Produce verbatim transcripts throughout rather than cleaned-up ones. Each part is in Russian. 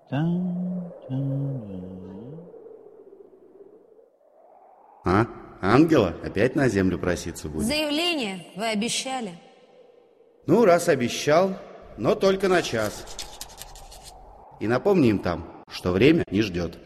А? Ангела опять на землю проситься будет? Заявление вы обещали. Ну, раз обещал, но только на час. И напомни им там, что время не ждет.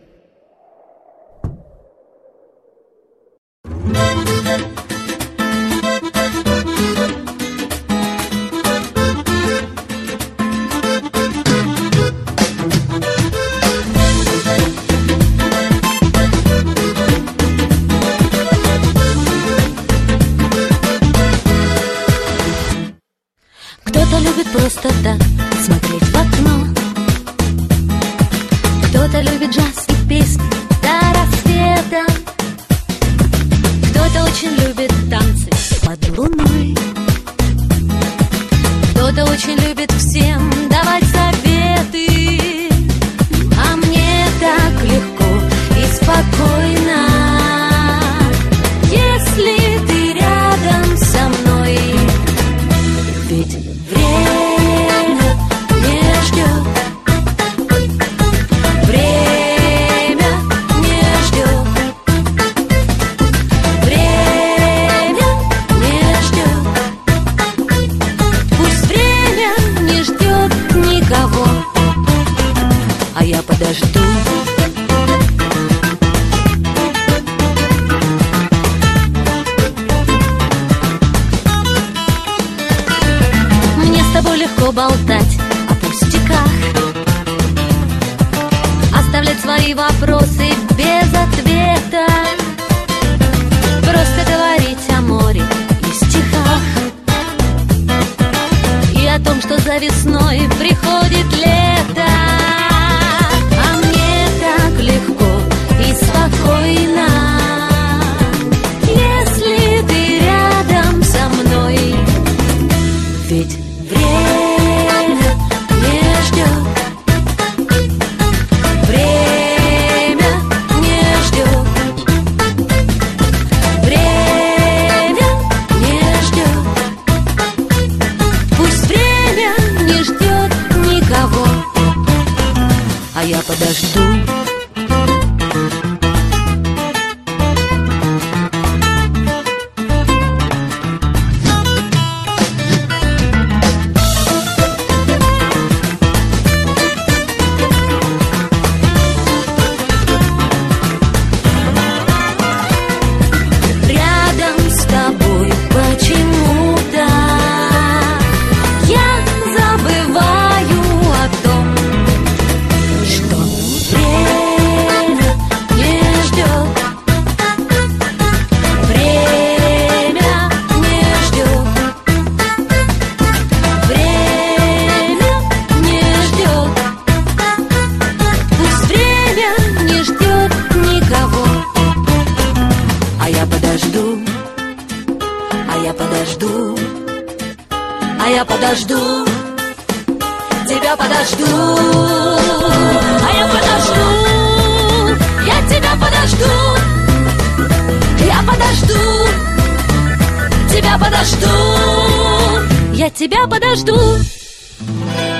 Кто-то любит просто так смотреть в окно, кто-то любит джаз и песни до рассвета, кто-то очень любит танцы под луной, кто-то очень любит всем давать советы. А мне так легко и спокойно, если ты рядом со мной. Ведь время не ждет, время не ждет, время не ждет. Пусть время не ждет никого, а я подожду. Легко болтать о пустяках, оставлять свои вопросы без ответа, просто говорить о море и стихах, и о том, что за весной приходит лето. А мне так легко и спокойно, если ты рядом со мной. Ведь время не ждет, время не ждет, время не ждет. Пусть время не ждет никого, а я подожду. Подожду, тебя подожду, а я подожду, я тебя подожду, я подожду, тебя подожду, я тебя подожду.